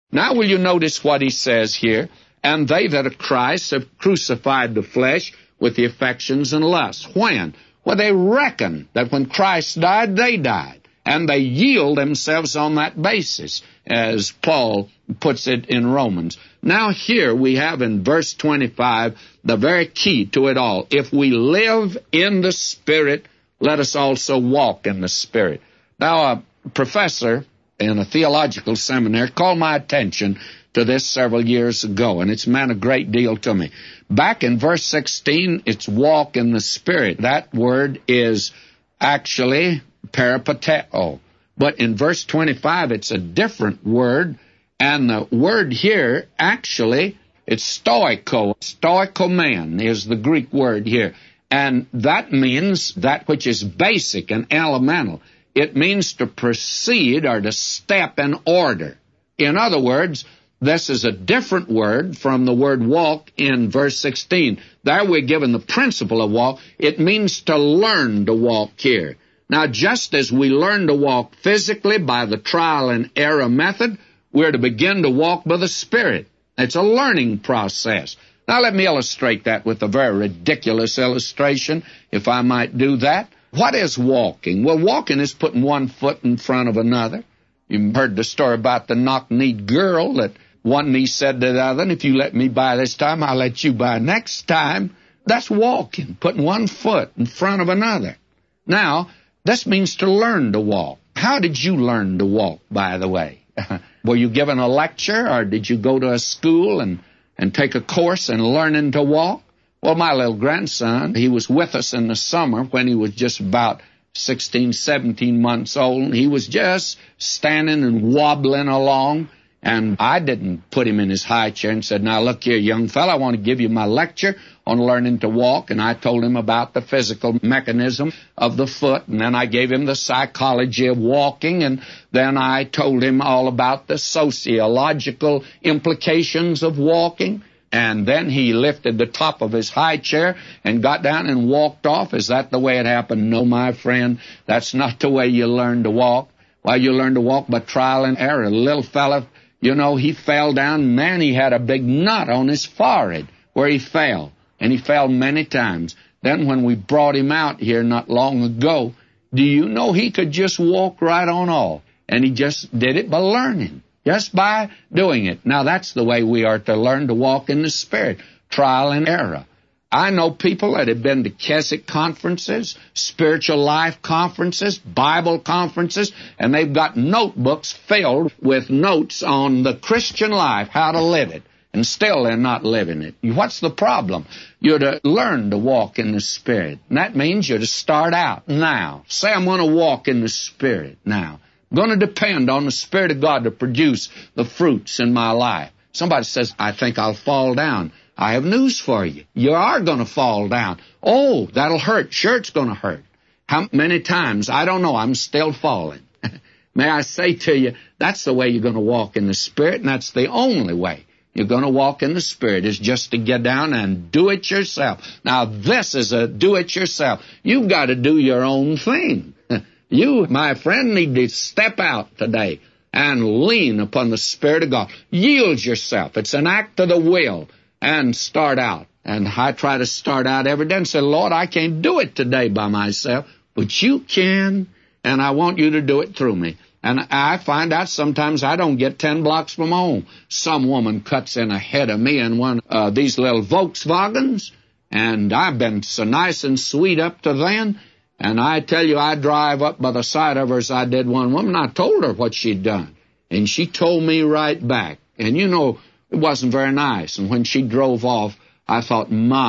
Now will you notice what he says here? And they that are Christ have crucified the flesh with the affections and lusts. When? Well, they reckon that when Christ died, they died. And they yield themselves on that basis, as Paul puts it in Romans. Now here we have in verse 25 the very key to it all. If we live in the Spirit, let us also walk in the Spirit. Now, a professor in a theological seminary called my attention to this several years ago, and it's meant a great deal to me. Back in verse 16, it's walk in the Spirit. That word is actually peripateo. But in verse 25, it's a different word, and the word here, actually, it's stoiko. Stoikoman is the Greek word here. And that means that which is basic and elemental. It means to proceed or to step in order. In other words, this is a different word from the word walk in verse 16. There we're given the principle of walk. It means to learn to walk here. Now, just as we learn to walk physically by the trial and error method, we're to begin to walk by the Spirit. It's a learning process. Now, let me illustrate that with a very ridiculous illustration, if I might do that. What is walking? Well, walking is putting one foot in front of another. You've heard the story about the knock-kneed girl that one knee said to the other, and if you let me by this time, I'll let you by next time. That's walking, putting one foot in front of another. Now, this means to learn to walk. How did you learn to walk, by the way? Were you given a lecture, or did you go to a school and take a course in learning to walk? Well, my little grandson, he was with us in the summer when he was just about 16, 17 months old. He was just standing and wobbling along, and I didn't put him in his high chair and said, now look here, young fella, I want to give you my lecture on learning to walk. And I told him about the physical mechanism of the foot, and then I gave him the psychology of walking, and then I told him all about the sociological implications of walking. And then he lifted the top of his high chair and got down and walked off. Is that the way it happened? No, my friend, that's not the way you learn to walk. Well, you learn to walk by trial and error. The little fella, you know, he fell down, and man, he had a big knot on his forehead where he fell. And he fell many times. Then when we brought him out here not long ago, do you know he could just walk right on off? And he just did it by learning, just by doing it. Now, that's the way we are to learn to walk in the Spirit, trial and error. I know people that have been to Keswick conferences, spiritual life conferences, Bible conferences, and they've got notebooks filled with notes on the Christian life, how to live it. And still they're not living it. What's the problem? You're to learn to walk in the Spirit. And that means you're to start out now. Say, I'm going to walk in the Spirit now. I'm going to depend on the Spirit of God to produce the fruits in my life. Somebody says, I think I'll fall down. I have news for you. You are going to fall down. Oh, that'll hurt. Sure, it's going to hurt. How many times? I don't know. I'm still falling. May I say to you, that's the way you're going to walk in the Spirit, and that's the only way you're going to walk in the Spirit, is just to get down and do it yourself. Now, this is a do-it-yourself. You've got to do your own thing. You, my friend, need to step out today and lean upon the Spirit of God. Yield yourself. It's an act of the will. And start out. And I try to start out every day and say, Lord, I can't do it today by myself, but you can, and I want you to do it through me. And I find out sometimes I don't get 10 blocks from home. Some woman cuts in ahead of me in one of these little Volkswagens, and I've been so nice and sweet up to then. And I tell you, I drive up by the side of her as I did one woman. I told her what she'd done, and she told me right back. And you know, it wasn't very nice. And when she drove off, I thought,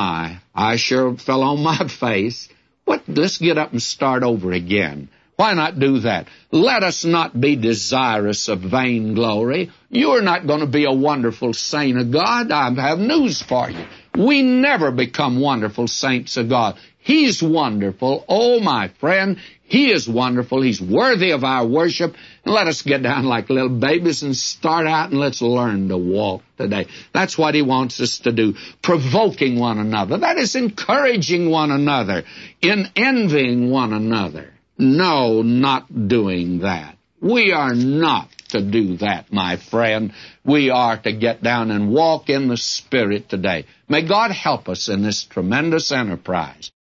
I sure fell on my face. Let's get up and start over again. Why not do that? Let us not be desirous of vainglory. You're not going to be a wonderful saint of God. I have news for you. We never become wonderful saints of God. He's wonderful. Oh, my friend, He is wonderful. He's worthy of our worship. And let us get down like little babies and start out, and let's learn to walk today. That's what He wants us to do. Provoking one another. That is encouraging one another. In envying one another. No, not doing that. We are not to do that, my friend. We are to get down and walk in the Spirit today. May God help us in this tremendous enterprise.